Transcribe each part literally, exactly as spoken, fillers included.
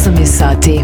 osam je sati.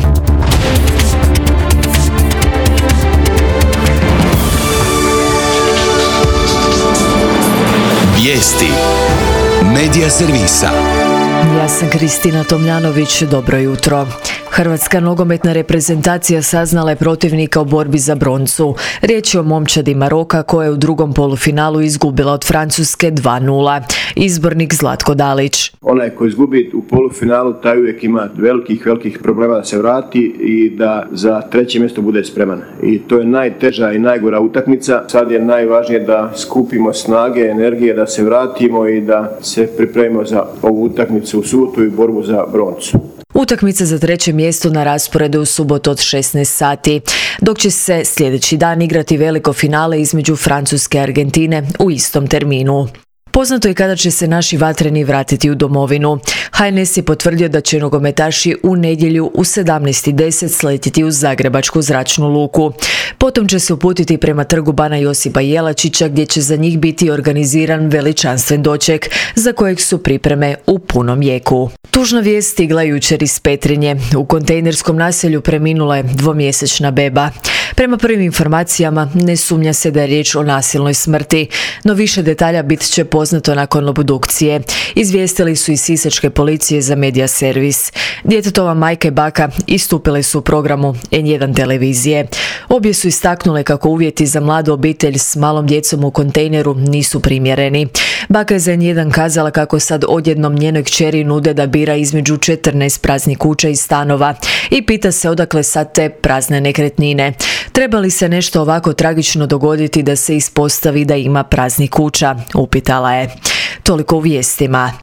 Vijesti Medija servisa. Ja sam Kristina Tomljanović, dobro jutro. Hrvatska nogometna reprezentacija saznala je protivnika u borbi za broncu. Riječ je o momčadi Maroka koja je u drugom polufinalu izgubila od Francuske dva nula. Izbornik Zlatko Dalić. Onaj koji izgubi u polufinalu taj uvijek ima velikih, velikih problema da se vrati i da za treće mjesto bude spreman. I to je najteža i najgora utakmica. Sad je najvažnije da skupimo snage, energije, da se vratimo i da se pripremimo za ovu utakmicu u subotu i borbu za broncu. Utakmica za treće mjesto na rasporedu u subotu od šesnaest sati, dok će se sljedeći dan igrati veliko finale između Francuske i Argentine u istom terminu. Poznato je kada će se naši vatreni vratiti u domovinu. H N S je potvrdio da će nogometaši u nedjelju u sedamnaest i deset sletjeti u Zagrebačku zračnu luku. Potom će se uputiti prema trgu Bana Josipa Jelačića gdje će za njih biti organiziran veličanstven doček za kojeg su pripreme u punom jeku. Tužna vijest stigla jučer iz Petrinje. U kontejnerskom naselju preminula je dvomjesečna beba. Prema prvim informacijama ne sumnja se da je riječ o nasilnoj smrti, no više detalja bit će poznato nakon obdukcije. Izvijestili su iz sisačke policije za Medija servis. Djetetova majka i baka istupile su u programu N jedan televizije. Obje su istaknule kako uvjeti za mladu obitelj s malom djecom u kontejneru nisu primjereni. Baka je za N jedan kazala kako sad odjednom njenoj kćeri nude da bira između četrnaest praznih kuća i stanova i pita se odakle sad te prazne nekretnine. Treba li se nešto ovako tragično dogoditi da se ispostavi da ima praznih kuća? Upitala je. Toliko u vijestima.